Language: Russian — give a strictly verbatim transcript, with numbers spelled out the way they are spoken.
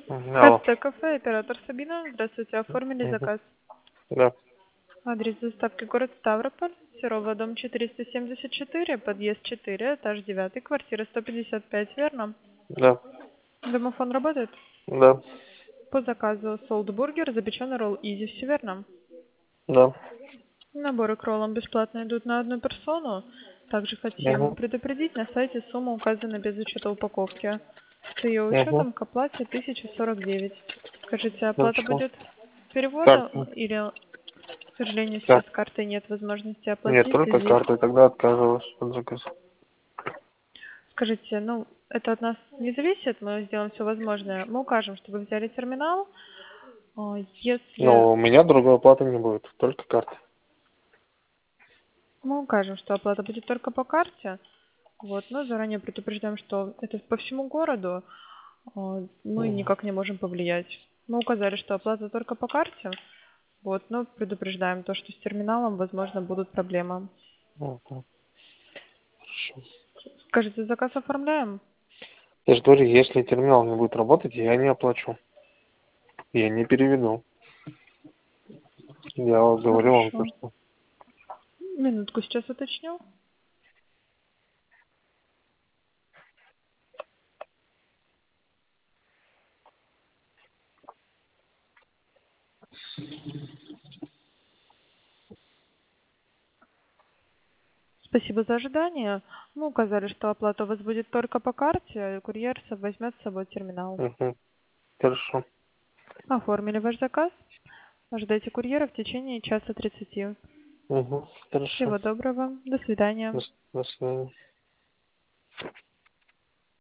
Алло. Кафе, кафе, оператор Сабина. Здравствуйте, оформили Мгм. заказ. Да, Адрес доставки город Ставрополь, Серова, дом четыреста семьдесят четыре, подъезд четыре, этаж девять, квартира сто пятьдесят пять, верно? да, Домофон работает? да, По заказу солдбургер, запеченный ролл изи, все верно? да. Наборы к роллам бесплатно идут на одну персону. Также хотим Угу, предупредить, на сайте сумма указана без учета упаковки. С ее угу. учетом к оплате тысяча сорок девять. Скажите, оплата Хорошо. будет перевода Карта. или, к сожалению, сейчас Да. с картой нет возможности Нет, оплатить в только связи? картой. Тогда отказываюсь от заказа. Скажите, ну, это от нас не зависит, мы сделаем все возможное. Мы укажем, что вы взяли терминал. А, Если Но у меня другой оплаты не будет. Только карта. мы укажем, что оплата будет только по карте, вот, но заранее предупреждаем, что это по всему городу, а, мы Угу. никак не можем повлиять. Мы указали, что оплата только по карте, вот, но предупреждаем то, что с терминалом, возможно, будут проблемы. Угу. Хорошо. Скажите, заказ оформляем? Я же говорю, если терминал не будет работать, я не оплачу. Я не переведу. Я вот говорю вам то, Хорошо. что... Минутку, сейчас уточню. Спасибо за ожидание. Мы указали, что оплата у вас будет только по карте, а курьер с- возьмет с собой терминал. Угу. Хорошо. Оформили ваш заказ. Ожидайте курьера в течение часа тридцати. Угу. Хорошо. Всего доброго. До свидания. До, с- до свидания.